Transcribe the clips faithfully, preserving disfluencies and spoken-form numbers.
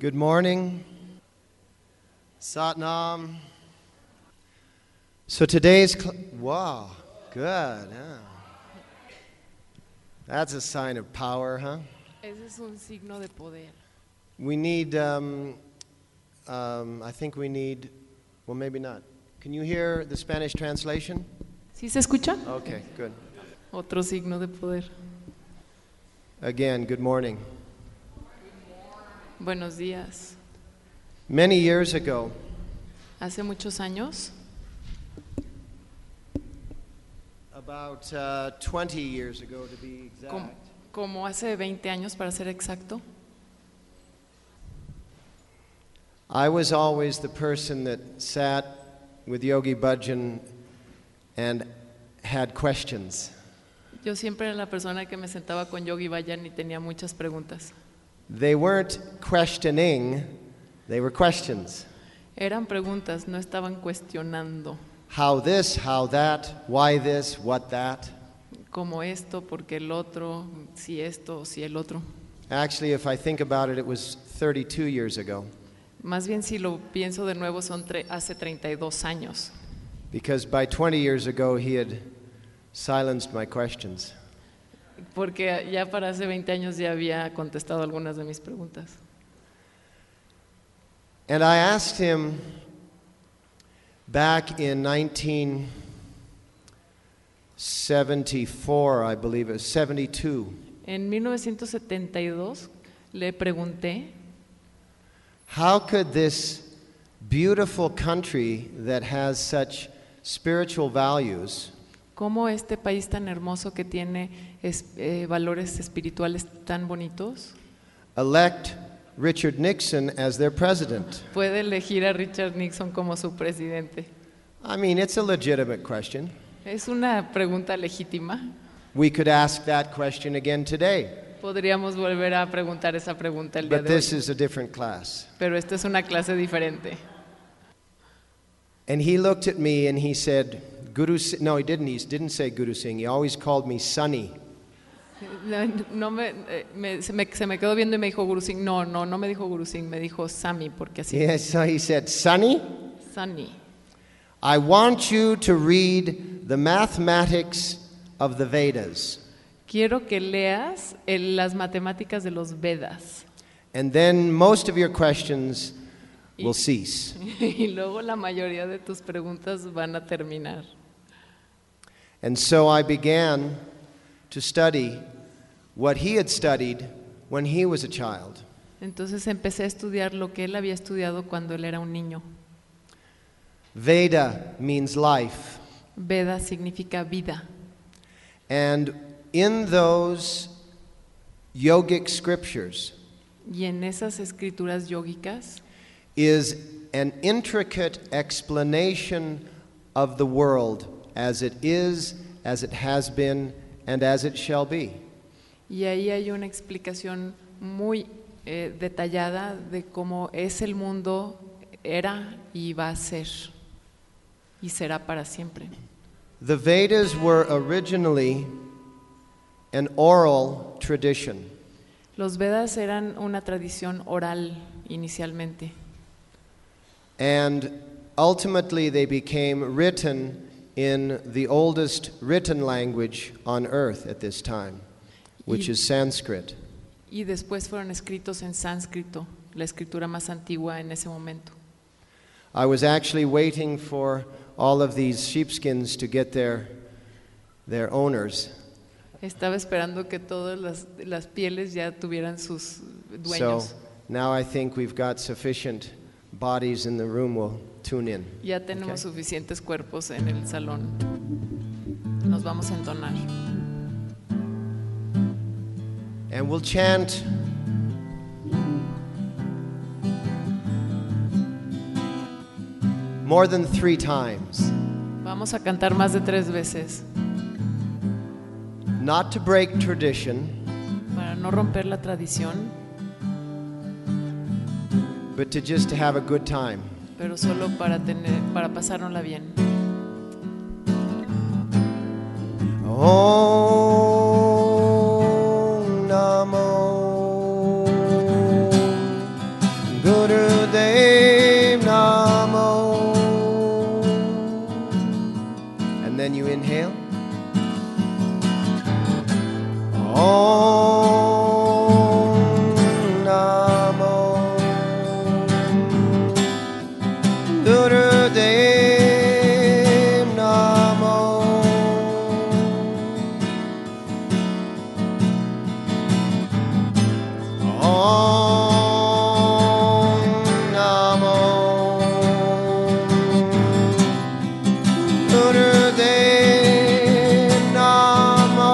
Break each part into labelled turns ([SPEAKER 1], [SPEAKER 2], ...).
[SPEAKER 1] Good morning. Satnam. So today's, cl- wow, good. Yeah. That's a sign of power, huh?
[SPEAKER 2] Ese es un signo de poder.
[SPEAKER 1] We need, um, um, I think we need, well, maybe not. Can you hear the Spanish translation?
[SPEAKER 2] ¿Sí se escucha?
[SPEAKER 1] Okay, good.
[SPEAKER 2] Otro signo de poder.
[SPEAKER 1] Again, good morning.
[SPEAKER 2] Buenos días.
[SPEAKER 1] Many years ago,
[SPEAKER 2] Hace muchos años,
[SPEAKER 1] about uh, twenty years ago to be exact,
[SPEAKER 2] com- como hace veinte años para ser exacto,
[SPEAKER 1] I was always the person that sat with Yogi Bhajan and had questions.
[SPEAKER 2] yo siempre era la persona que me sentaba con Yogi Bhajan y tenía muchas preguntas.
[SPEAKER 1] They weren't questioning, they were questions.
[SPEAKER 2] Eran preguntas, no estaban cuestionando.
[SPEAKER 1] How this, how that, why this, what that.
[SPEAKER 2] Como esto, porque el otro, si esto, si el otro.
[SPEAKER 1] Actually, if I think about it, it was thirty-two years ago.
[SPEAKER 2] Más bien si lo pienso de nuevo son tre- hace treinta y dos años.
[SPEAKER 1] Because by twenty years ago, he had silenced my questions.
[SPEAKER 2] Porque ya para hace veinte años ya había contestado algunas de mis preguntas.
[SPEAKER 1] And I asked him back in nineteen seventy-four, I believe it was, seventy-two.
[SPEAKER 2] En mil novecientos setenta y dos le pregunté
[SPEAKER 1] How could this beautiful country that has such spiritual values
[SPEAKER 2] cómo este país tan hermoso que tiene es- eh, valores espirituales tan bonitos
[SPEAKER 1] elect Richard Nixon as their president?
[SPEAKER 2] puede elegir a Richard Nixon como su presidente?
[SPEAKER 1] I mean, it's a legitimate question.
[SPEAKER 2] Es una pregunta legítima.
[SPEAKER 1] We could ask that question again today,
[SPEAKER 2] Podríamos volver a preguntar esa pregunta el día
[SPEAKER 1] but
[SPEAKER 2] de
[SPEAKER 1] this
[SPEAKER 2] hoy,
[SPEAKER 1] is a different class.
[SPEAKER 2] pero esta es una clase diferente.
[SPEAKER 1] And he looked at me and he said, Guru Singh, no, he didn't, he didn't say Guru Singh, he always called me Sonny.
[SPEAKER 2] No, no me, eh, me- se, me, se me quedó viendo y me dijo Guru Singh. No, no, no me dijo Guru Singh, me dijo Sami, porque así.
[SPEAKER 1] Yeah, so he said, Sonny,
[SPEAKER 2] Sani,
[SPEAKER 1] I want you to read the mathematics of the Vedas.
[SPEAKER 2] quiero que leas el- las matemáticas de los Vedas.
[SPEAKER 1] And then most of your questions will cease.
[SPEAKER 2] Y luego la mayoría de tus preguntas van a terminar.
[SPEAKER 1] And so I began to study what he had studied when he was a child.
[SPEAKER 2] Entonces empecé a estudiar lo que él había estudiado cuando él era un niño.
[SPEAKER 1] Veda means life.
[SPEAKER 2] Veda significa vida.
[SPEAKER 1] And in those yogic scriptures
[SPEAKER 2] Y en esas escrituras yógicas
[SPEAKER 1] is an intricate explanation of the world as it is, as it has been, and as it shall be.
[SPEAKER 2] y ahí hay una explicación muy eh, detallada de cómo es el mundo, era y va a ser y será para siempre.
[SPEAKER 1] The Vedas were originally an oral tradition.
[SPEAKER 2] Los Vedas eran una tradición oral inicialmente
[SPEAKER 1] And ultimately, they became written in the oldest written language on earth at this time, which
[SPEAKER 2] Y-
[SPEAKER 1] is Sanskrit.
[SPEAKER 2] y después fueron escritos en sánscrito, la escritura más antigua en ese momento.
[SPEAKER 1] I was actually waiting for all of these sheepskins to get their, their owners.
[SPEAKER 2] Estaba esperando que todas las, las pieles ya tuvieran sus
[SPEAKER 1] So
[SPEAKER 2] dueños.
[SPEAKER 1] now I think we've got sufficient bodies in the room. We'll tune in.
[SPEAKER 2] Ya tenemos
[SPEAKER 1] Okay.
[SPEAKER 2] suficientes cuerpos en el salón. Nos vamos a entonar.
[SPEAKER 1] And we'll chant more than three times.
[SPEAKER 2] Vamos a cantar más de tres veces
[SPEAKER 1] Not to break tradition,
[SPEAKER 2] para no romper la tradición,
[SPEAKER 1] but to just to have a good time.
[SPEAKER 2] pero solo para tener, para pasárnosla bien.
[SPEAKER 1] Om Namo Inhale. Om Namo Gurudev Namo. Om Namo Gurudev Namo.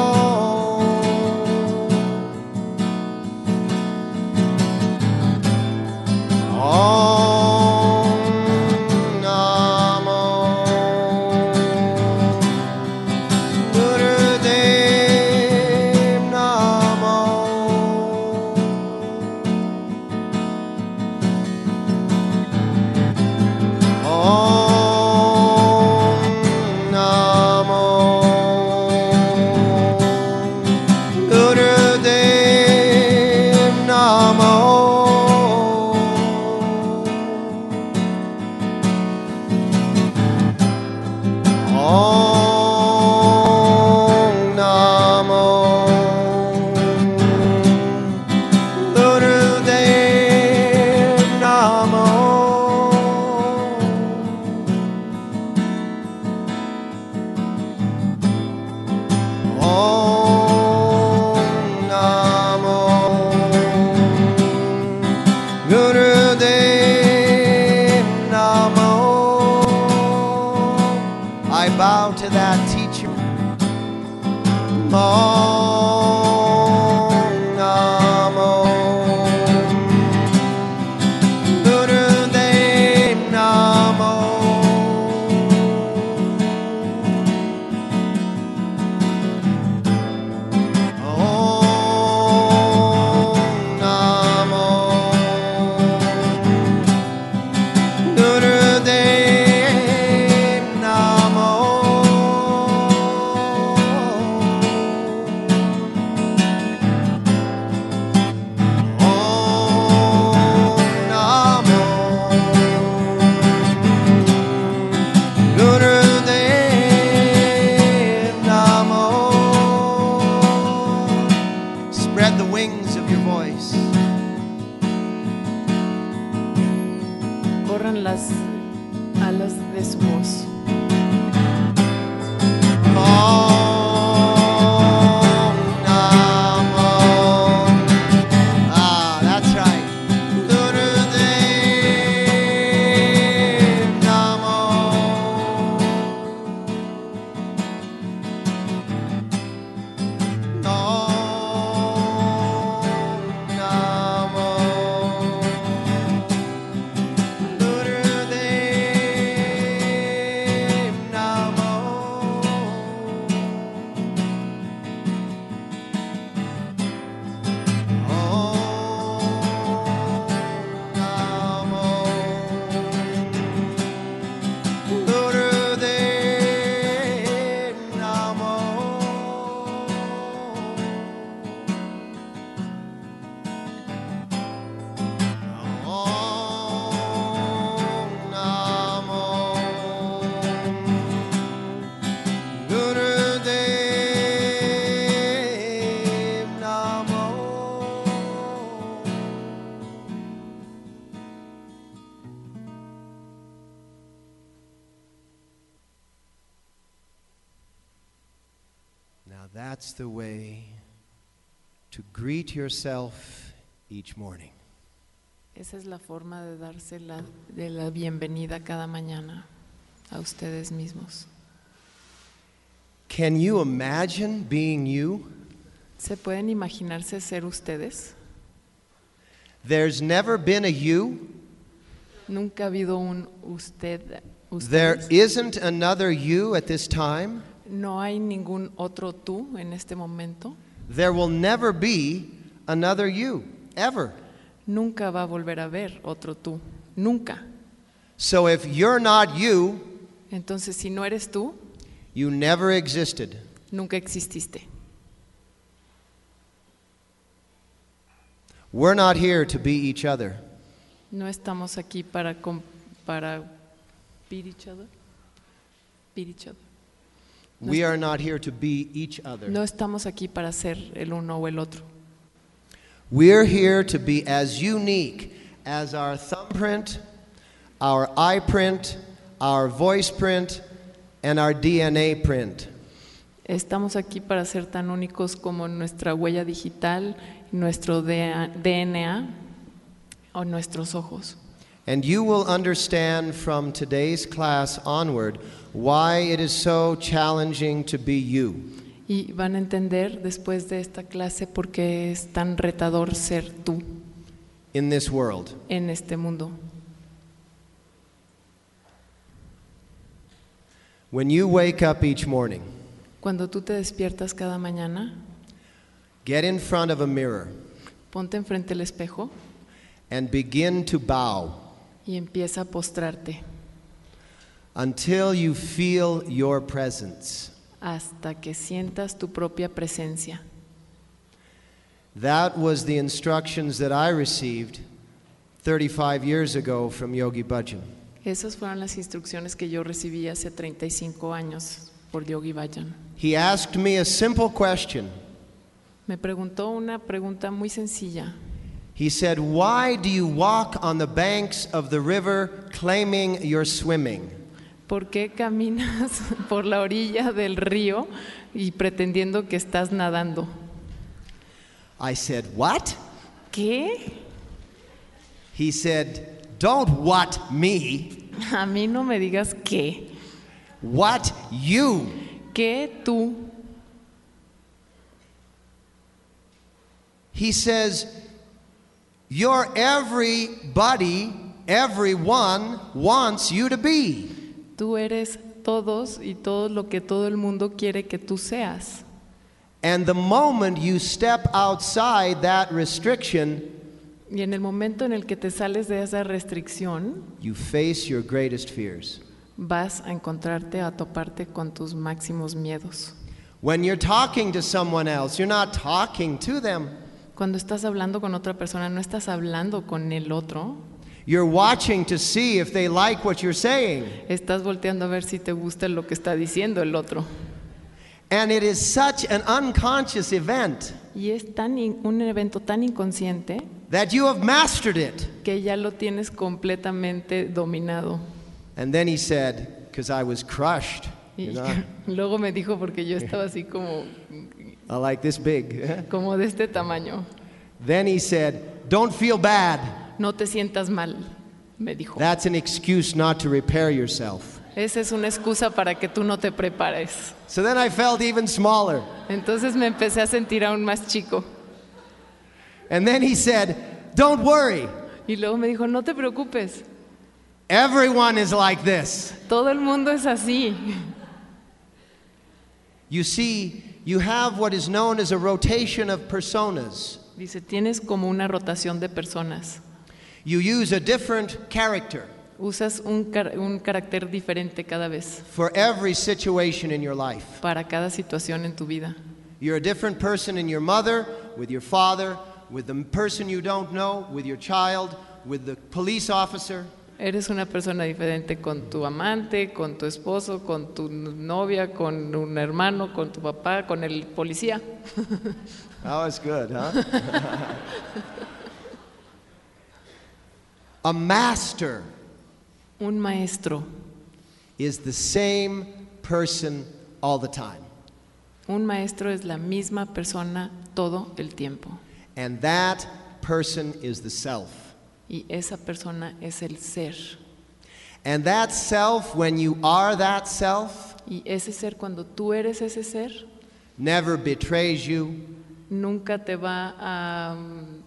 [SPEAKER 1] Om Namo Gurudev Namo. Om Namo Gurudev Namo. Om Namo Gurudev Namo. Om Namo Gurudev Namo. I bow to that teacher. Om Namo Gurudev Namo. Om Namo Gurudev Namo. Spread the wings of your voice.
[SPEAKER 2] Corran las alas de su voz.
[SPEAKER 1] Om Namo. Ah, that's right. Gurudev Namo. Om Namo Gurudev Namo. Now that's the way to greet yourself each morning.
[SPEAKER 2] Esa es la forma de darse la, de la bienvenida cada mañana a ustedes mismos.
[SPEAKER 1] Can you imagine being you?
[SPEAKER 2] ¿Se pueden imaginarse ser ustedes?
[SPEAKER 1] There's never been a you.
[SPEAKER 2] Nunca ha habido un usted.
[SPEAKER 1] There
[SPEAKER 2] Ustedes.
[SPEAKER 1] isn't another you at this time.
[SPEAKER 2] No hay ningún otro tú en este momento.
[SPEAKER 1] There will never be another you, ever.
[SPEAKER 2] Nunca va a volver a haber otro tú. Nunca.
[SPEAKER 1] So if you're not you,
[SPEAKER 2] Entonces, si no eres tú,
[SPEAKER 1] you never existed.
[SPEAKER 2] nunca exististe.
[SPEAKER 1] We're not here to be each other.
[SPEAKER 2] No estamos aquí para com- para beat each other. Beat each other.
[SPEAKER 1] We are not here to be each other.
[SPEAKER 2] No estamos aquí para ser el uno o el otro.
[SPEAKER 1] We're here to be as unique as our thumbprint, our eye print, our voice print, and our D N A print.
[SPEAKER 2] Estamos aquí para ser tan únicos como nuestra huella digital, nuestro D N A o nuestros ojos.
[SPEAKER 1] And you will understand from today's class onward why it is so challenging to be you.
[SPEAKER 2] Y van a entender después de esta clase por qué es tan retador ser tú
[SPEAKER 1] in this world.
[SPEAKER 2] en este mundo.
[SPEAKER 1] When you wake up each morning,
[SPEAKER 2] Cuando tú te despiertas cada mañana,
[SPEAKER 1] get in front of a mirror
[SPEAKER 2] ponte enfrente del espejo
[SPEAKER 1] and begin to bow
[SPEAKER 2] y empieza a postrarte
[SPEAKER 1] until you feel your presence.
[SPEAKER 2] hasta que sientas tu propia presencia.
[SPEAKER 1] That was the instructions that I received thirty-five years ago from Yogi Bhajan.
[SPEAKER 2] Esas fueron las instrucciones que yo recibí hace treinta y cinco años por Yogi Bhajan.
[SPEAKER 1] He asked me a simple question.
[SPEAKER 2] Me preguntó una pregunta muy sencilla.
[SPEAKER 1] He said, "Why do you walk on the banks of the river claiming you're swimming?"
[SPEAKER 2] ¿Por qué caminas por la orilla del río y pretendiendo que estás nadando?
[SPEAKER 1] I said, "What?"
[SPEAKER 2] ¿Qué?
[SPEAKER 1] He said, "Don't what me,
[SPEAKER 2] A mí no me digas qué.
[SPEAKER 1] what you."
[SPEAKER 2] ¿Qué tú?
[SPEAKER 1] He says, "You're everybody, everyone wants you to be."
[SPEAKER 2] Tú eres todos y todo lo que todo el mundo quiere que tú seas.
[SPEAKER 1] And the moment you step outside that restriction,
[SPEAKER 2] Y en el momento en el que te sales de esa restricción,
[SPEAKER 1] you face your greatest fears.
[SPEAKER 2] vas a encontrarte, a toparte con tus máximos miedos.
[SPEAKER 1] When you're talking to someone else, you're not talking to them.
[SPEAKER 2] Cuando estás hablando con otra persona, no estás hablando con el otro,
[SPEAKER 1] You're watching to see if they like what you're saying.
[SPEAKER 2] estás volteando a ver si te gusta lo que está diciendo el otro.
[SPEAKER 1] And it is such an unconscious event
[SPEAKER 2] Y es tan in- un evento tan inconsciente
[SPEAKER 1] that you have mastered it.
[SPEAKER 2] que ya lo tienes completamente dominado.
[SPEAKER 1] And then he said, because I was crushed,
[SPEAKER 2] Y
[SPEAKER 1] you know,
[SPEAKER 2] luego me dijo, porque yo estaba así como,
[SPEAKER 1] I like this big.
[SPEAKER 2] como de este tamaño.
[SPEAKER 1] Then he said, "Don't feel bad.
[SPEAKER 2] No te sientas mal, me dijo.
[SPEAKER 1] That's an excuse not to repair yourself."
[SPEAKER 2] Esa es una excusa para que tú no te prepares.
[SPEAKER 1] So then I felt even smaller.
[SPEAKER 2] Entonces me empecé a sentir aún más chico.
[SPEAKER 1] And then he said, "Don't worry.
[SPEAKER 2] Y luego me dijo, no te preocupes,
[SPEAKER 1] Everyone is like this."
[SPEAKER 2] todo el mundo es así.
[SPEAKER 1] You see, you have what is known as a rotation of personas.
[SPEAKER 2] Dice, tienes como una rotación de personas.
[SPEAKER 1] You use a different character
[SPEAKER 2] Usas un, car- un carácter diferente cada vez
[SPEAKER 1] for every situation in your life.
[SPEAKER 2] para cada situación en tu vida.
[SPEAKER 1] You're a different person in your mother, with your father, with the person you don't know, with your child, with the police officer.
[SPEAKER 2] Eres una persona diferente con tu amante, con tu esposo, con tu novia, con un hermano, con tu papá, con el policía.
[SPEAKER 1] That was good, huh? A master
[SPEAKER 2] Un maestro,
[SPEAKER 1] is the same person all the time.
[SPEAKER 2] un maestro es la misma persona todo el tiempo.
[SPEAKER 1] And that person is the self.
[SPEAKER 2] Y esa persona es el ser.
[SPEAKER 1] And that self, when you are that self,
[SPEAKER 2] Y ese ser, cuando tú eres ese ser,
[SPEAKER 1] never betrays you,
[SPEAKER 2] nunca te va a um,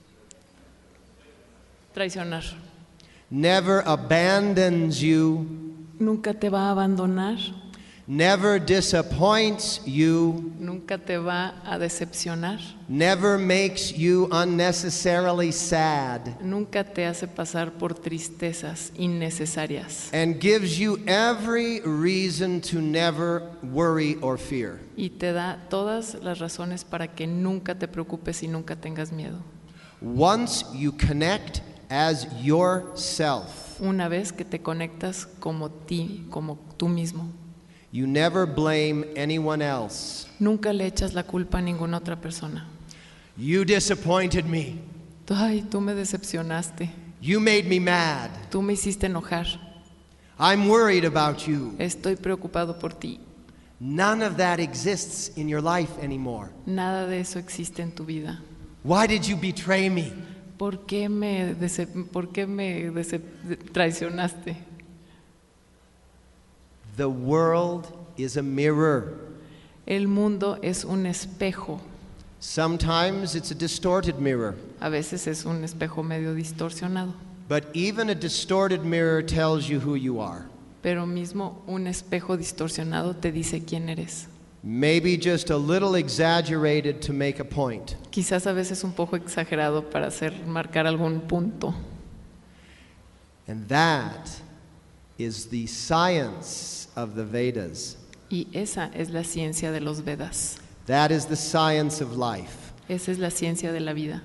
[SPEAKER 2] traicionar,
[SPEAKER 1] never abandons you,
[SPEAKER 2] nunca te va a abandonar,
[SPEAKER 1] never disappoints you,
[SPEAKER 2] nunca te va a decepcionar,
[SPEAKER 1] never makes you unnecessarily sad,
[SPEAKER 2] nunca te hace pasar por tristezas innecesarias
[SPEAKER 1] and gives you every reason to never worry or fear.
[SPEAKER 2] y te da todas las razones para que nunca te preocupes y nunca tengas miedo.
[SPEAKER 1] Once you connect as yourself,
[SPEAKER 2] Una vez que te conectas como ti, como tú mismo,
[SPEAKER 1] You never blame anyone else.
[SPEAKER 2] Nunca le echas la culpa a ninguna otra persona.
[SPEAKER 1] You disappointed me.
[SPEAKER 2] Ay, tú me decepcionaste.
[SPEAKER 1] You made me mad.
[SPEAKER 2] Tú me hiciste enojar.
[SPEAKER 1] I'm worried about you.
[SPEAKER 2] Estoy preocupado por ti.
[SPEAKER 1] None of that exists in your life anymore.
[SPEAKER 2] Nada de eso existe en tu vida.
[SPEAKER 1] Why did you betray me?
[SPEAKER 2] ¿Por qué me, decep ¿por qué me decep traicionaste?
[SPEAKER 1] The world is a mirror.
[SPEAKER 2] El mundo es un espejo.
[SPEAKER 1] Sometimes it's a distorted mirror.
[SPEAKER 2] A veces es un espejo medio distorsionado.
[SPEAKER 1] But even a distorted mirror tells you who you are.
[SPEAKER 2] Pero mismo un espejo distorsionado te dice quién eres.
[SPEAKER 1] Maybe just a little exaggerated to make a point.
[SPEAKER 2] Quizás a veces un poco exagerado para hacer marcar algún punto.
[SPEAKER 1] And that is the science of the Vedas.
[SPEAKER 2] Y esa es la ciencia de los Vedas.
[SPEAKER 1] That is the science of life.
[SPEAKER 2] Esa es la ciencia de la vida.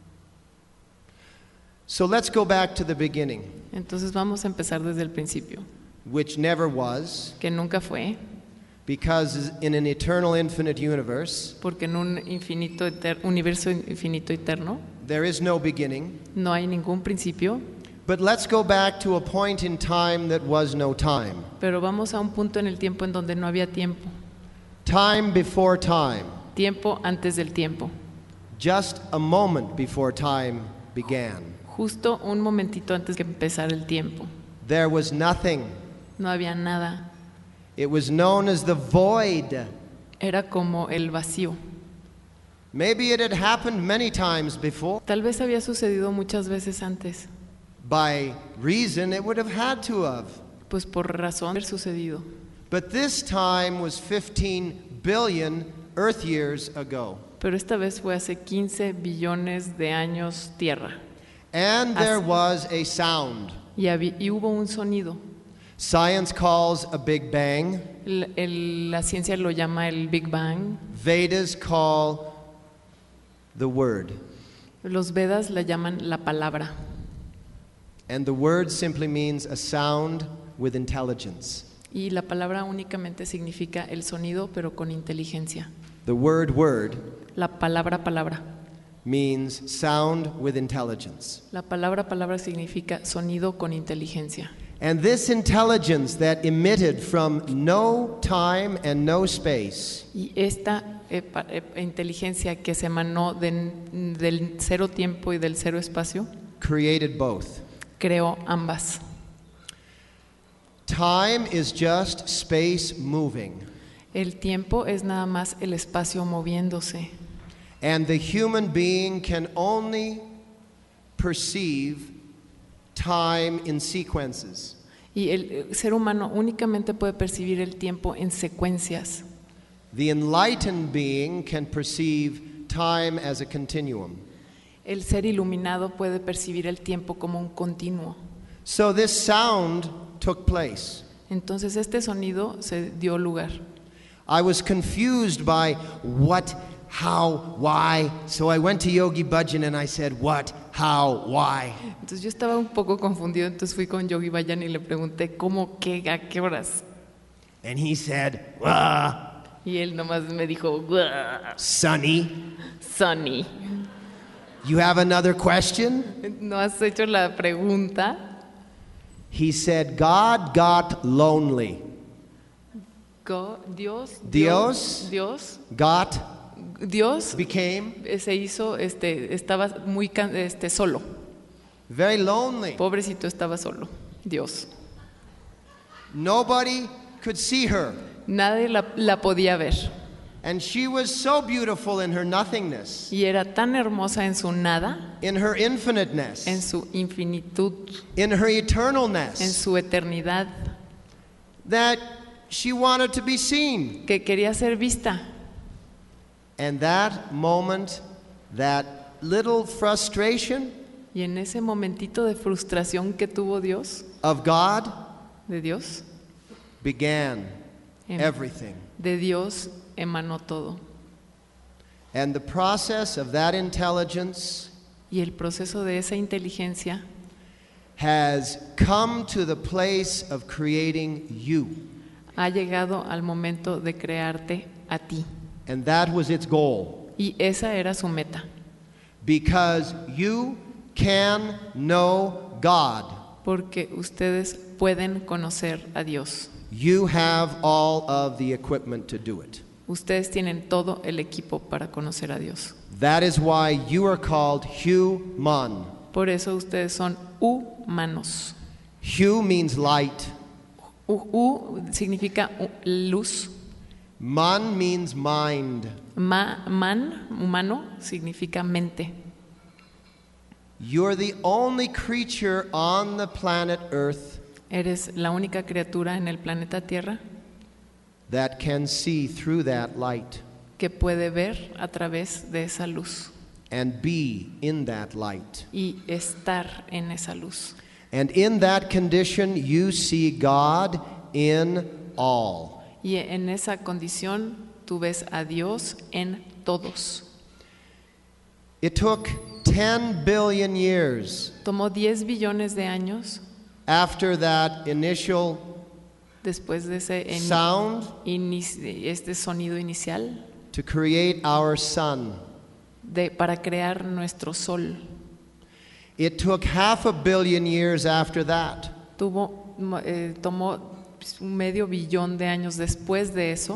[SPEAKER 1] So let's go back to the beginning,
[SPEAKER 2] Entonces vamos a empezar desde el principio,
[SPEAKER 1] which never was,
[SPEAKER 2] que nunca fue,
[SPEAKER 1] because in an eternal infinite universe,
[SPEAKER 2] porque en un infinito eter- universo infinito eterno
[SPEAKER 1] there is no beginning.
[SPEAKER 2] no hay ningún principio,
[SPEAKER 1] But let's go back to a point in time that was no time.
[SPEAKER 2] pero vamos a un punto en el tiempo en donde no había tiempo,
[SPEAKER 1] Time before time.
[SPEAKER 2] tiempo antes del tiempo,
[SPEAKER 1] Just a moment before time began.
[SPEAKER 2] justo un momentito antes que empezara el tiempo.
[SPEAKER 1] There was nothing.
[SPEAKER 2] No había nada,
[SPEAKER 1] It was known as the void.
[SPEAKER 2] era como el vacío.
[SPEAKER 1] Maybe it had happened many times before.
[SPEAKER 2] Tal vez había sucedido muchas veces antes,
[SPEAKER 1] By reason, it would have had to have.
[SPEAKER 2] pues por razón de haber sucedido.
[SPEAKER 1] But this time was fifteen billion Earth years ago.
[SPEAKER 2] Pero esta vez fue hace quince billones de años tierra.
[SPEAKER 1] And there was a sound.
[SPEAKER 2] Y, habí- y hubo un sonido.
[SPEAKER 1] Science calls a Big Bang.
[SPEAKER 2] El- el- la ciencia lo llama el Big Bang.
[SPEAKER 1] Vedas call the word.
[SPEAKER 2] Los Vedas la llaman la palabra.
[SPEAKER 1] And the word simply means a sound with intelligence.
[SPEAKER 2] Y la palabra únicamente significa el sonido, pero con inteligencia.
[SPEAKER 1] The word word
[SPEAKER 2] La palabra palabra.
[SPEAKER 1] means sound with intelligence.
[SPEAKER 2] La palabra palabra significa sonido con inteligencia.
[SPEAKER 1] And this intelligence that emitted from no time and no space
[SPEAKER 2] Y esta eh, pa- eh, inteligencia que se emanó de- del cero tiempo y del cero espacio,
[SPEAKER 1] created both.
[SPEAKER 2] creó ambas.
[SPEAKER 1] Time is just space moving,
[SPEAKER 2] El tiempo es nada más el espacio moviéndose.
[SPEAKER 1] and the human being can only perceive time in sequences.
[SPEAKER 2] Y el eh, ser humano únicamente puede percibir el tiempo en secuencias.
[SPEAKER 1] The enlightened being can perceive time as a continuum.
[SPEAKER 2] El ser iluminado puede percibir el tiempo como un continuo.
[SPEAKER 1] So this sound took place.
[SPEAKER 2] Entonces este sonido se dio lugar.
[SPEAKER 1] I was confused by what, how, why. So I went to Yogi Bhajan and I said, what, how, why.
[SPEAKER 2] Entonces yo estaba un poco confundido, entonces fui con Yogi Bhajan y le pregunté cómo, qué, a qué horas.
[SPEAKER 1] And he said, ah,
[SPEAKER 2] Y él nomás me dijo, "Guau,
[SPEAKER 1] Sonny,
[SPEAKER 2] Sonny,
[SPEAKER 1] you have another question?
[SPEAKER 2] ¿no has hecho la pregunta?"
[SPEAKER 1] He said, God got lonely.
[SPEAKER 2] Go- Dios,
[SPEAKER 1] Dios.
[SPEAKER 2] Dios,
[SPEAKER 1] Got
[SPEAKER 2] Dios
[SPEAKER 1] became
[SPEAKER 2] eh, se hizo, este, estaba muy can- este, solo.
[SPEAKER 1] very lonely.
[SPEAKER 2] Pobrecito estaba solo. Dios.
[SPEAKER 1] Nobody could see her.
[SPEAKER 2] Nadie la, la podía ver.
[SPEAKER 1] And she was so beautiful in her nothingness,
[SPEAKER 2] Y era tan hermosa en su nada,
[SPEAKER 1] in her infiniteness,
[SPEAKER 2] en su infinitud,
[SPEAKER 1] in her
[SPEAKER 2] en
[SPEAKER 1] eternalness,
[SPEAKER 2] su eternidad,
[SPEAKER 1] that she wanted to be seen.
[SPEAKER 2] que quería ser vista.
[SPEAKER 1] And that moment, that little frustration
[SPEAKER 2] Y en ese momentito de frustración que tuvo Dios,
[SPEAKER 1] of God
[SPEAKER 2] de Dios,
[SPEAKER 1] began
[SPEAKER 2] em-
[SPEAKER 1] everything.
[SPEAKER 2] de Dios emanó todo.
[SPEAKER 1] And the process of that intelligence
[SPEAKER 2] Y el proceso de esa inteligencia
[SPEAKER 1] has come to the place of creating you.
[SPEAKER 2] Ha llegado al momento de crearte a ti.
[SPEAKER 1] And that was its goal.
[SPEAKER 2] Y esa era su meta.
[SPEAKER 1] Because you can know God.
[SPEAKER 2] Porque ustedes pueden conocer a Dios.
[SPEAKER 1] You have all of the equipment to do it.
[SPEAKER 2] Ustedes tienen todo el equipo para conocer a Dios.
[SPEAKER 1] That is why you are called human.
[SPEAKER 2] Por eso ustedes son humanos.
[SPEAKER 1] Hu means light.
[SPEAKER 2] U, u significa luz.
[SPEAKER 1] Man means mind.
[SPEAKER 2] Ma, man, humano, significa mente.
[SPEAKER 1] You're the only creature on the planet Earth
[SPEAKER 2] Eres la única criatura en el planeta Tierra
[SPEAKER 1] that can see through that light
[SPEAKER 2] que puede ver a través de esa luz
[SPEAKER 1] and be in that light.
[SPEAKER 2] y estar en esa luz.
[SPEAKER 1] And in that condition, you see God in all.
[SPEAKER 2] Y en esa condición tú ves a Dios en todos.
[SPEAKER 1] It took ten billion years
[SPEAKER 2] Tomó diez billones de años
[SPEAKER 1] after that initial
[SPEAKER 2] después de ese en-
[SPEAKER 1] sound
[SPEAKER 2] inici- este sonido inicial
[SPEAKER 1] to create our sun.
[SPEAKER 2] de, para crear nuestro sol.
[SPEAKER 1] It took half a billion years after that
[SPEAKER 2] Tuvo, eh, tomó un medio billón de años después de eso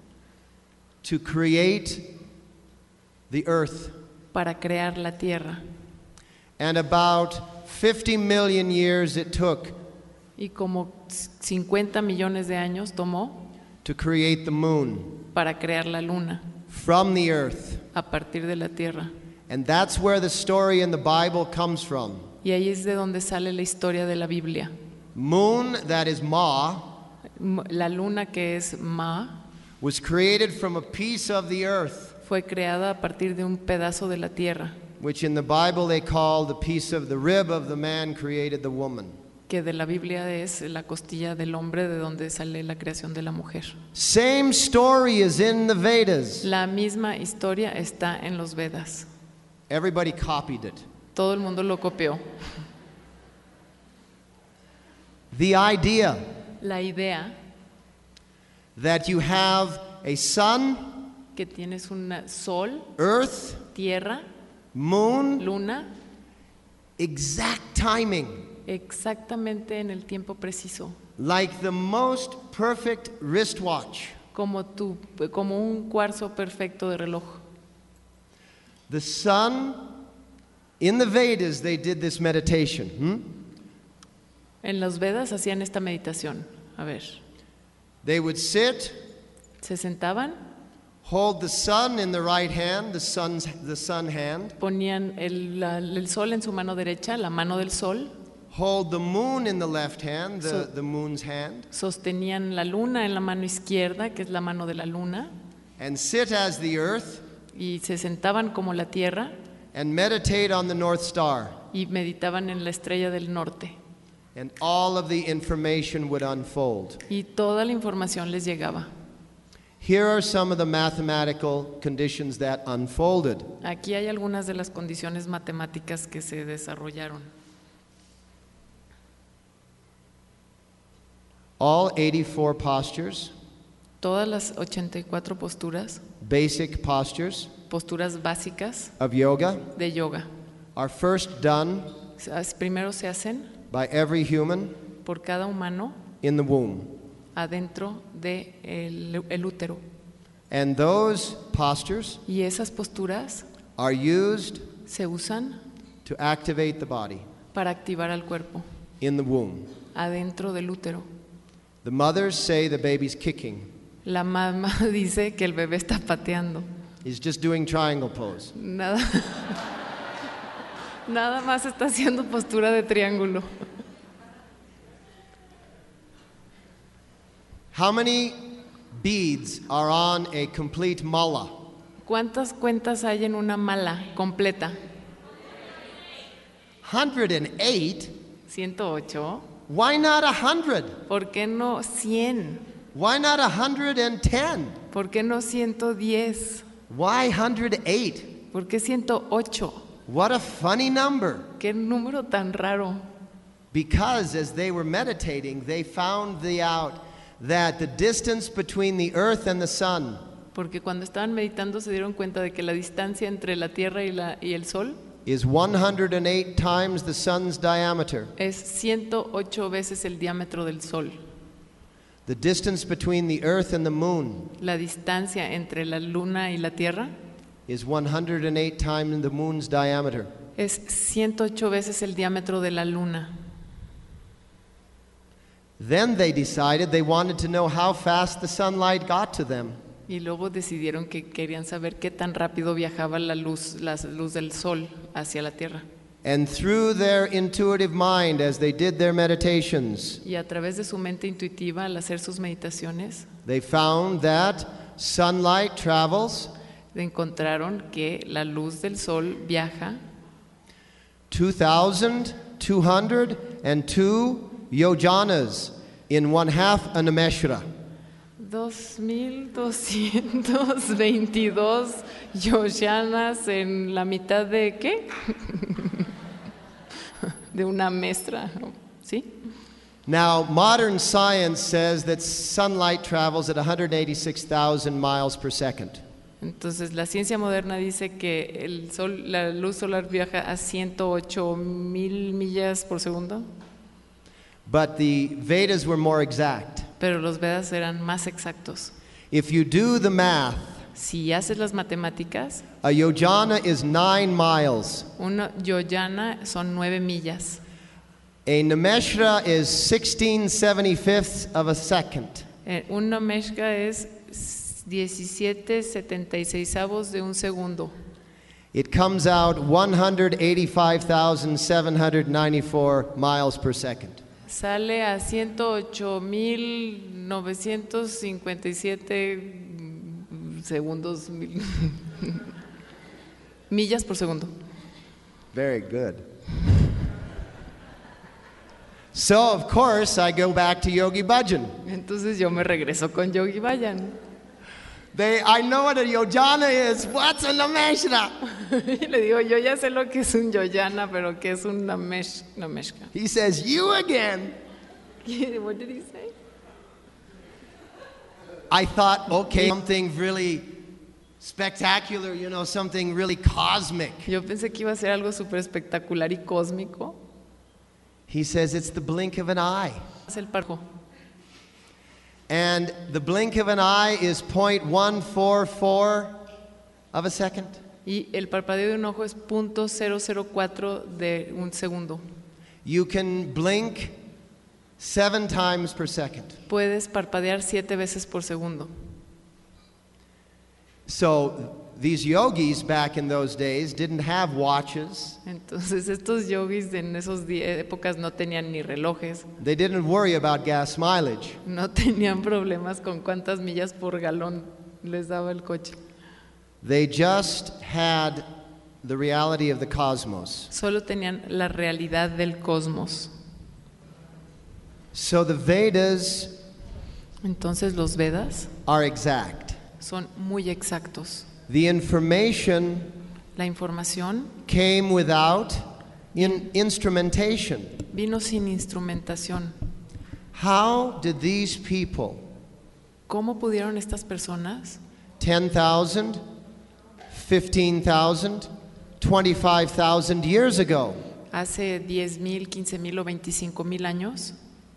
[SPEAKER 1] to create the earth.
[SPEAKER 2] para crear la tierra.
[SPEAKER 1] And about fifty million years it took
[SPEAKER 2] Y como cincuenta millones de años tomó
[SPEAKER 1] to create the moon
[SPEAKER 2] para crear la luna
[SPEAKER 1] from the earth.
[SPEAKER 2] a partir de la tierra.
[SPEAKER 1] And that's where the story in the Bible comes from.
[SPEAKER 2] Y ahí es de donde sale la historia de la Biblia.
[SPEAKER 1] Moon, that is Ma,
[SPEAKER 2] M- La luna, que es Ma,
[SPEAKER 1] was created from a piece of the earth,
[SPEAKER 2] fue creada a partir de un pedazo de la tierra,
[SPEAKER 1] which in the Bible they call the piece of the rib of the man created the woman.
[SPEAKER 2] que de la Biblia es la costilla del hombre, de donde sale la creación de la mujer.
[SPEAKER 1] Same story is in the Vedas.
[SPEAKER 2] La misma historia está en los Vedas.
[SPEAKER 1] Everybody copied it.
[SPEAKER 2] Todo el mundo lo copió.
[SPEAKER 1] The idea
[SPEAKER 2] La idea
[SPEAKER 1] that you have a sun,
[SPEAKER 2] que tienes un sol,
[SPEAKER 1] earth,
[SPEAKER 2] tierra,
[SPEAKER 1] moon,
[SPEAKER 2] luna,
[SPEAKER 1] exact timing,
[SPEAKER 2] exactamente en el tiempo preciso,
[SPEAKER 1] like the most perfect wristwatch.
[SPEAKER 2] como, tu, como un cuarzo perfecto de reloj.
[SPEAKER 1] The sun, in the Vedas, they did this meditation. hmm?
[SPEAKER 2] En los Vedas hacían esta meditación. A ver,
[SPEAKER 1] They would sit,
[SPEAKER 2] se sentaban,
[SPEAKER 1] hold the sun in the right hand, the sun's the sun hand,
[SPEAKER 2] ponían el, la- el sol en su mano derecha, la mano del sol,
[SPEAKER 1] hold the moon in the left hand, the,
[SPEAKER 2] So-
[SPEAKER 1] the moon's hand,
[SPEAKER 2] sostenían la luna en la mano izquierda, que es la mano de la luna,
[SPEAKER 1] and sit as the earth
[SPEAKER 2] y se sentaban como la tierra
[SPEAKER 1] and meditate on the North Star.
[SPEAKER 2] y meditaban en la estrella del norte.
[SPEAKER 1] And all of the information would unfold.
[SPEAKER 2] Y toda la información les llegaba.
[SPEAKER 1] Here are some of the mathematical conditions that unfolded.
[SPEAKER 2] Aquí hay algunas de las condiciones matemáticas que se desarrollaron.
[SPEAKER 1] All eighty-four postures,
[SPEAKER 2] Todas las ochenta y cuatro posturas,
[SPEAKER 1] basic postures
[SPEAKER 2] posturas básicas
[SPEAKER 1] of yoga,
[SPEAKER 2] de yoga,
[SPEAKER 1] are first done
[SPEAKER 2] se- primero se hacen
[SPEAKER 1] by every human
[SPEAKER 2] por cada humano
[SPEAKER 1] in the womb.
[SPEAKER 2] adentro de el, el útero.
[SPEAKER 1] And those postures
[SPEAKER 2] Y esas posturas
[SPEAKER 1] are used
[SPEAKER 2] se usan
[SPEAKER 1] to activate the body
[SPEAKER 2] para activar al cuerpo
[SPEAKER 1] in the womb.
[SPEAKER 2] adentro del útero.
[SPEAKER 1] The mothers say the baby's kicking.
[SPEAKER 2] La mamá dice que el bebé está pateando.
[SPEAKER 1] He's just doing triangle pose.
[SPEAKER 2] Nada, nada más está haciendo postura de triángulo.
[SPEAKER 1] How many beads are on a complete mala?
[SPEAKER 2] ¿Cuántas cuentas hay en una mala completa?
[SPEAKER 1] one hundred eight?
[SPEAKER 2] ciento ocho.
[SPEAKER 1] Why not one hundred?
[SPEAKER 2] ¿Por qué no cien?
[SPEAKER 1] Why not one hundred ten?
[SPEAKER 2] ¿Por qué no ciento diez?
[SPEAKER 1] Why one hundred eight?
[SPEAKER 2] ¿Por qué ciento ocho?
[SPEAKER 1] What a funny number.
[SPEAKER 2] ¿Qué número tan raro?
[SPEAKER 1] Because as they were meditating, they found the out that the distance between the earth and the sun
[SPEAKER 2] Porque cuando estaban meditando se dieron cuenta de que la distancia entre la Tierra y, la, y el Sol
[SPEAKER 1] is one hundred eight times the sun's diameter.
[SPEAKER 2] es ciento ocho veces el diámetro del Sol.
[SPEAKER 1] The distance between the earth and the moon
[SPEAKER 2] La distancia entre la Luna y la Tierra
[SPEAKER 1] is one hundred eight times the moon's diameter.
[SPEAKER 2] es ciento ocho veces el diámetro de la Luna.
[SPEAKER 1] Then they decided they wanted to know how fast the sunlight got to them.
[SPEAKER 2] Y luego decidieron que querían saber qué tan rápido viajaba la luz, la luz del Sol hacia la Tierra.
[SPEAKER 1] And through their intuitive mind, as they did their meditations,
[SPEAKER 2] Y a través de su mente intuitiva, al hacer sus meditaciones,
[SPEAKER 1] they found that sunlight travels
[SPEAKER 2] encontraron que la luz del Sol viaja
[SPEAKER 1] two thousand two hundred two yojanas in one half a nameshra.
[SPEAKER 2] dos mil doscientos veintidós yoshanas en la mitad de ¿qué? De una mestra, ¿sí?
[SPEAKER 1] Now, modern science says that sunlight travels at one hundred eighty-six thousand miles per second.
[SPEAKER 2] Entonces, la ciencia moderna dice que el sol, la luz solar viaja a ciento ocho mil millas por segundo,
[SPEAKER 1] But the Vedas were more exact.
[SPEAKER 2] pero los Vedas eran más exactos.
[SPEAKER 1] If you do the math,
[SPEAKER 2] Si haces las matemáticas,
[SPEAKER 1] a yojana is nine miles.
[SPEAKER 2] una yoyana son nueve millas.
[SPEAKER 1] A nameshra is sixteen seventy-fifths of a second.
[SPEAKER 2] Eh, una mezcla es diecisiete setenta y seis de un segundo.
[SPEAKER 1] It comes out one hundred eighty-five thousand seven hundred ninety-four miles per second.
[SPEAKER 2] Sale a ciento ocho mil novecientos cincuenta y siete segundos, mil- millas por segundo.
[SPEAKER 1] Very good. So, of course, I go back to Yogi Bhajan.
[SPEAKER 2] Entonces yo me regreso con Yogi Bayan.
[SPEAKER 1] They, I know what a yojana is. What's a nameshra?
[SPEAKER 2] Y le digo, yo ya sé lo que es un yoyana, pero ¿qué es una mesh, una mezcla?
[SPEAKER 1] He says, you again.
[SPEAKER 2] What did he say?
[SPEAKER 1] I thought, okay, something really spectacular, you know, something really cosmic.
[SPEAKER 2] Yo pensé que iba a ser algo súper espectacular y cósmico.
[SPEAKER 1] He says, it's the blink of an eye.
[SPEAKER 2] Es el parco.
[SPEAKER 1] And the blink of an eye is zero point one four four of a second.
[SPEAKER 2] Y el parpadeo de un ojo es punto cero cero cuatro de un segundo.
[SPEAKER 1] You can blink seven times per second.
[SPEAKER 2] Puedes parpadear siete veces por segundo.
[SPEAKER 1] So these yogis back in those days didn't have watches.
[SPEAKER 2] Entonces estos yogis en esas épocas no tenían ni relojes,
[SPEAKER 1] They didn't worry about gas mileage.
[SPEAKER 2] no tenían problemas con cuántas millas por galón les daba el coche.
[SPEAKER 1] They just had the reality of the cosmos.
[SPEAKER 2] Solo tenían la realidad del cosmos.
[SPEAKER 1] So the Vedas
[SPEAKER 2] Entonces los Vedas
[SPEAKER 1] are exact.
[SPEAKER 2] son muy exactos.
[SPEAKER 1] The information
[SPEAKER 2] La información
[SPEAKER 1] came without in instrumentation.
[SPEAKER 2] vino sin instrumentación.
[SPEAKER 1] How did these people,
[SPEAKER 2] ¿Cómo pudieron estas personas,
[SPEAKER 1] ten thousand, fifteen thousand, twenty-five thousand years ago,
[SPEAKER 2] hace diez mil, quince mil o veinticinco mil años,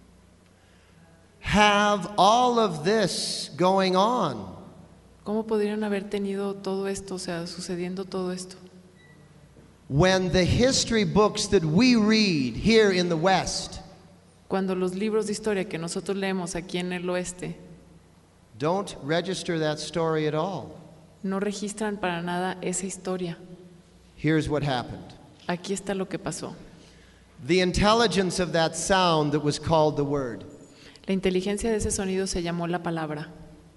[SPEAKER 1] have all of this going on?
[SPEAKER 2] cómo pudieron haber tenido todo esto, o sea, sucediendo todo esto?
[SPEAKER 1] When the history books that we read here in the West
[SPEAKER 2] Cuando los libros de historia que nosotros leemos aquí en el oeste
[SPEAKER 1] don't register that story at all.
[SPEAKER 2] no registran para nada esa historia.
[SPEAKER 1] Here's what happened.
[SPEAKER 2] Aquí está lo que pasó.
[SPEAKER 1] The intelligence of that sound that was called the Word
[SPEAKER 2] La inteligencia de ese sonido se llamó la palabra.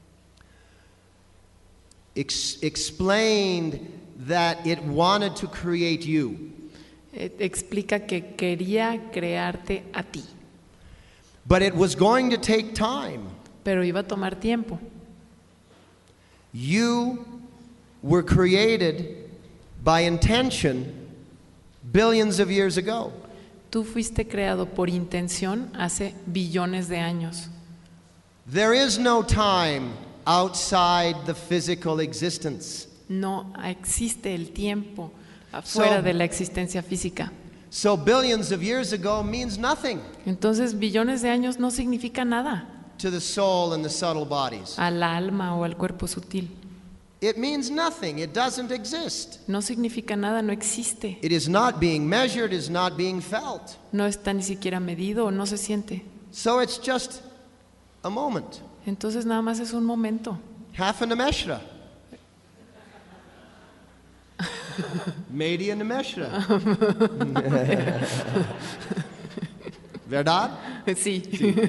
[SPEAKER 1] ex- explained that it wanted to create you.
[SPEAKER 2] Eh, explica que quería crearte a ti,
[SPEAKER 1] But it was going to take time.
[SPEAKER 2] pero iba a tomar tiempo.
[SPEAKER 1] You were created by intention billions of years ago.
[SPEAKER 2] Tú fuiste creado por intención hace billones de años.
[SPEAKER 1] There is no time outside the physical existence.
[SPEAKER 2] No existe el tiempo afuera
[SPEAKER 1] So-
[SPEAKER 2] de la existencia física.
[SPEAKER 1] So billions of years ago means nothing
[SPEAKER 2] Entonces, billones de años no significa nada
[SPEAKER 1] to the soul and the subtle bodies.
[SPEAKER 2] al alma o al cuerpo sutil.
[SPEAKER 1] It means nothing. It doesn't exist.
[SPEAKER 2] No significa nada, no existe.
[SPEAKER 1] It is not being measured, is not being felt.
[SPEAKER 2] No está ni siquiera medido o no se siente.
[SPEAKER 1] So it's just a moment.
[SPEAKER 2] Entonces nada más es un momento.
[SPEAKER 1] Half a nemeshra. Media nemeshra. ¿Verdad?
[SPEAKER 2] Sí.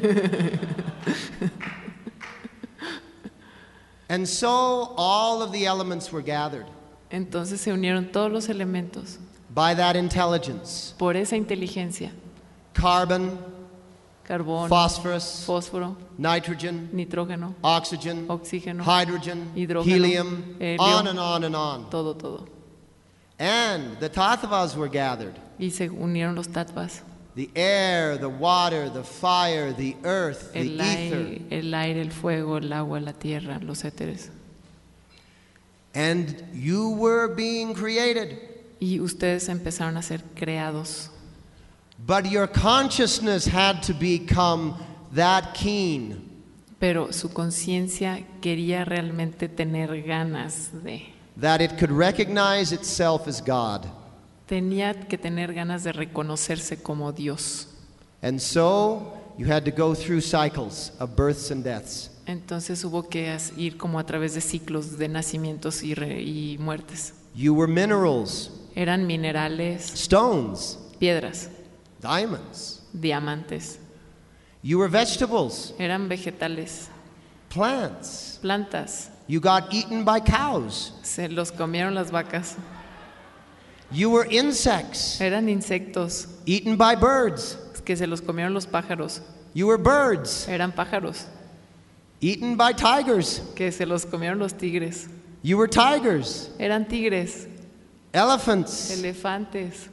[SPEAKER 1] And so all of the elements were gathered
[SPEAKER 2] Entonces se unieron todos los elementos
[SPEAKER 1] by that intelligence.
[SPEAKER 2] por esa inteligencia.
[SPEAKER 1] Carbon,
[SPEAKER 2] Carbón,
[SPEAKER 1] phosphorus,
[SPEAKER 2] fósforo,
[SPEAKER 1] nitrogen,
[SPEAKER 2] nitrógeno,
[SPEAKER 1] oxygen,
[SPEAKER 2] oxígeno,
[SPEAKER 1] hydrogen,
[SPEAKER 2] hidrógeno,
[SPEAKER 1] helium,
[SPEAKER 2] helio.
[SPEAKER 1] on and on and on.
[SPEAKER 2] todo, todo.
[SPEAKER 1] And the tattvas were gathered.
[SPEAKER 2] Y se unieron los tattvas,
[SPEAKER 1] The air, the water, the fire, the earth, the
[SPEAKER 2] el
[SPEAKER 1] ether.
[SPEAKER 2] aire, el aire, el fuego, el agua, la tierra, los éteres.
[SPEAKER 1] And you were being created.
[SPEAKER 2] Y ustedes empezaron a ser creados.
[SPEAKER 1] But your consciousness had to become that keen
[SPEAKER 2] Pero su conciencia quería realmente tener ganas de.
[SPEAKER 1] that it could recognize itself as God.
[SPEAKER 2] Tenía que tener ganas de reconocerse como Dios.
[SPEAKER 1] And so you had to go through cycles of births and deaths.
[SPEAKER 2] Entonces hubo que as- ir como a través de ciclos de nacimientos y, re- y muertes.
[SPEAKER 1] You were minerals,
[SPEAKER 2] Eran minerales,
[SPEAKER 1] stones,
[SPEAKER 2] piedras,
[SPEAKER 1] diamonds.
[SPEAKER 2] diamantes.
[SPEAKER 1] You were vegetables,
[SPEAKER 2] Eran vegetales,
[SPEAKER 1] plants.
[SPEAKER 2] plantas.
[SPEAKER 1] You got eaten by cows.
[SPEAKER 2] Se los comieron las vacas.
[SPEAKER 1] You were insects,
[SPEAKER 2] Eran insectos
[SPEAKER 1] eaten by birds.
[SPEAKER 2] que se los comieron los pájaros.
[SPEAKER 1] You were birds,
[SPEAKER 2] Eran pájaros
[SPEAKER 1] eaten by tigers.
[SPEAKER 2] que se los comieron los tigres.
[SPEAKER 1] You were tigers,
[SPEAKER 2] Eran tigres,
[SPEAKER 1] elephants.
[SPEAKER 2] elefantes.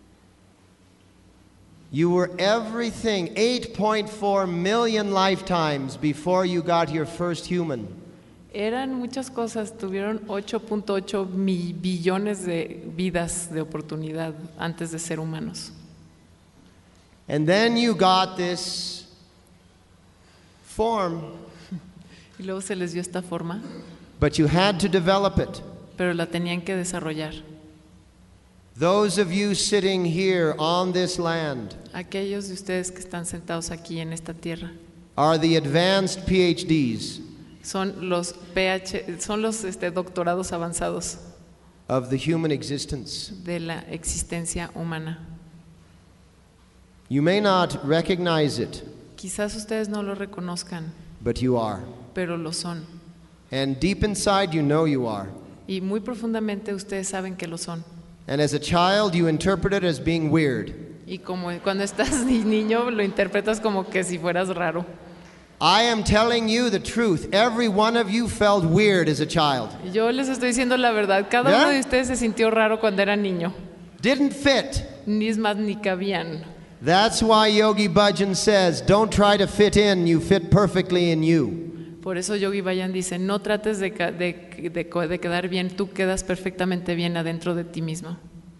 [SPEAKER 1] You were everything. eight point four million lifetimes before you got your first human.
[SPEAKER 2] Eran muchas cosas. Tuvieron ocho punto ocho mi- billones de vidas de oportunidad antes de ser humanos.
[SPEAKER 1] And then you got this form,
[SPEAKER 2] Y luego se les dio esta forma,
[SPEAKER 1] but you had to develop it.
[SPEAKER 2] pero la tenían que desarrollar.
[SPEAKER 1] Those of you sitting here on this land
[SPEAKER 2] Aquellos de ustedes que están sentados aquí en esta tierra
[SPEAKER 1] are the advanced P H Ds
[SPEAKER 2] son los PH, son los este, doctorados avanzados
[SPEAKER 1] of the human existence.
[SPEAKER 2] de la existencia humana.
[SPEAKER 1] You may not recognize it,
[SPEAKER 2] Quizás ustedes no lo reconozcan,
[SPEAKER 1] but you are.
[SPEAKER 2] pero lo son.
[SPEAKER 1] And deep inside, you know you are.
[SPEAKER 2] Y muy profundamente ustedes saben que lo son.
[SPEAKER 1] And as a child, you interpret it as being weird.
[SPEAKER 2] Y como cuando estás ni- niño lo interpretas como que si fueras raro.
[SPEAKER 1] I am telling you the truth. Every one of you felt weird as a child.
[SPEAKER 2] Y yo les estoy diciendo la verdad. Cada
[SPEAKER 1] ¿Ya?
[SPEAKER 2] uno de ustedes se sintió raro cuando era niño.
[SPEAKER 1] Didn't fit.
[SPEAKER 2] Ni es más, ni cabían.
[SPEAKER 1] That's why Yogi Bhajan says, don't try to fit in, you fit perfectly in you.
[SPEAKER 2] Por eso Yogi Bhajan dice, no trates de, ca- de- de co- de quedar bien, tú quedas perfectamente bien adentro de ti mismo.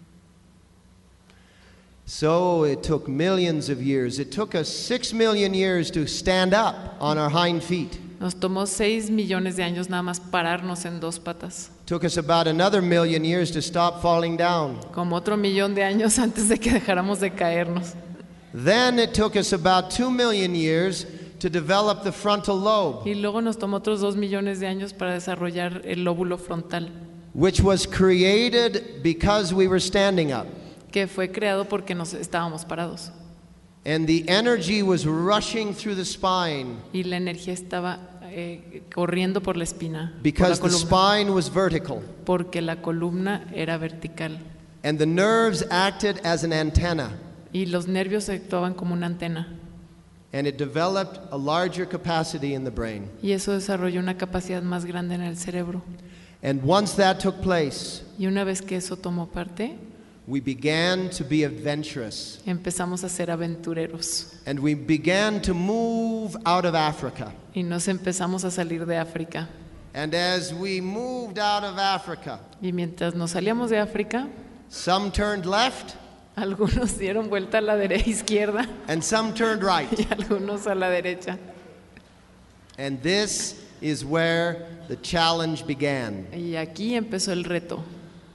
[SPEAKER 1] So it took millions of years. It took us six million years to stand up on our hind feet.
[SPEAKER 2] Nos tomó seis millones de años nada más pararnos en dos patas.
[SPEAKER 1] Took us about another million years to stop falling down.
[SPEAKER 2] Como otro millón de años antes de que dejáramos de caernos.
[SPEAKER 1] Then it took us about two million years to develop the frontal lobe,
[SPEAKER 2] Y luego nos tomó otros dos millones de años para desarrollar el lóbulo frontal,
[SPEAKER 1] which was created because we were standing up.
[SPEAKER 2] que fue creado porque nos estábamos parados.
[SPEAKER 1] And the energy was rushing through the spine
[SPEAKER 2] Y la energía estaba eh, corriendo por la espina, por la
[SPEAKER 1] because the
[SPEAKER 2] columna,
[SPEAKER 1] spine was vertical.
[SPEAKER 2] porque la columna era vertical.
[SPEAKER 1] And the nerves acted as an antenna.
[SPEAKER 2] Y los nervios actuaban como una antena.
[SPEAKER 1] And it developed a larger capacity in the brain.
[SPEAKER 2] Y eso desarrolló una capacidad más grande en el cerebro.
[SPEAKER 1] And once that took place,
[SPEAKER 2] Y una vez que eso tomó parte,
[SPEAKER 1] we began to be adventurous.
[SPEAKER 2] empezamos a ser aventureros
[SPEAKER 1] And we began to move out of Africa.
[SPEAKER 2] y nos empezamos a salir de África.
[SPEAKER 1] And as we moved out of Africa,
[SPEAKER 2] Y mientras nos salíamos de África,
[SPEAKER 1] some turned left
[SPEAKER 2] algunos dieron vuelta a la derecha izquierda
[SPEAKER 1] and some turned right.
[SPEAKER 2] y algunos a la derecha.
[SPEAKER 1] And this is where the challenge began.
[SPEAKER 2] Y aquí empezó el reto.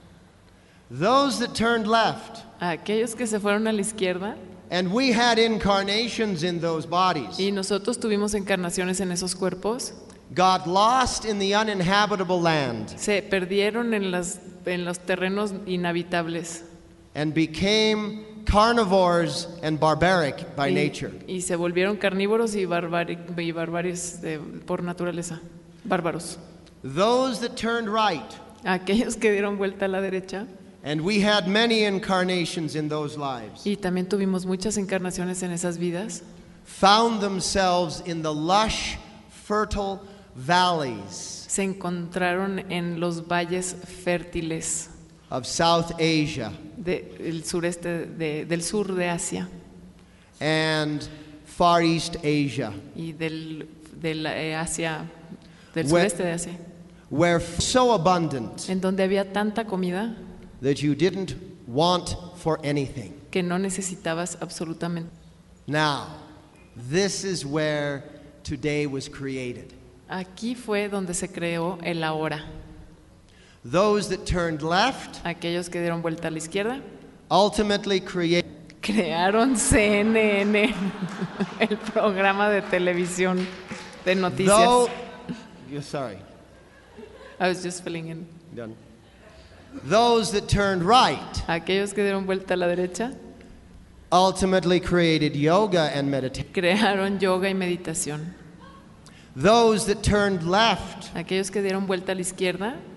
[SPEAKER 1] Those that turned left,
[SPEAKER 2] Aquellos que se fueron a la izquierda,
[SPEAKER 1] and we had incarnations in those bodies,
[SPEAKER 2] y nosotros tuvimos encarnaciones en esos cuerpos,
[SPEAKER 1] got lost in the uninhabitable land
[SPEAKER 2] se perdieron en, las, en los terrenos inhabitables
[SPEAKER 1] and became carnivores and barbaric by
[SPEAKER 2] y,
[SPEAKER 1] nature.
[SPEAKER 2] y se volvieron carnívoros y, barbari- y barbarios de- por naturaleza, bárbaros.
[SPEAKER 1] Those that turned right,
[SPEAKER 2] Aquellos que dieron vuelta a la derecha,
[SPEAKER 1] and we had many incarnations in those lives,
[SPEAKER 2] y también tuvimos muchas encarnaciones en esas vidas,
[SPEAKER 1] found themselves in the lush, fertile valleys
[SPEAKER 2] se encontraron en los valles fértiles
[SPEAKER 1] of South Asia
[SPEAKER 2] del sureste de- del sur de Asia
[SPEAKER 1] and Far East Asia,
[SPEAKER 2] y del, de la, eh, Asia, del
[SPEAKER 1] Where-
[SPEAKER 2] sureste de Asia,
[SPEAKER 1] where f- so abundant
[SPEAKER 2] en donde había tanta comida
[SPEAKER 1] that you didn't want for anything.
[SPEAKER 2] que no necesitabas absolutamente.
[SPEAKER 1] Now, this is where today was created.
[SPEAKER 2] Aquí fue donde se creó el ahora.
[SPEAKER 1] Those that turned left
[SPEAKER 2] Aquellos que dieron vuelta a la izquierda
[SPEAKER 1] ultimately created
[SPEAKER 2] crearon C N N, el programa de televisión de noticias.
[SPEAKER 1] though you're sorry.
[SPEAKER 2] I was just filling in.
[SPEAKER 1] Done. Those that turned right
[SPEAKER 2] Aquellos que dieron vuelta a la derecha
[SPEAKER 1] ultimately created yoga and meditation.
[SPEAKER 2] crearon yoga y meditación.
[SPEAKER 1] Those that turned left
[SPEAKER 2] Aquellos que dieron vuelta a la izquierda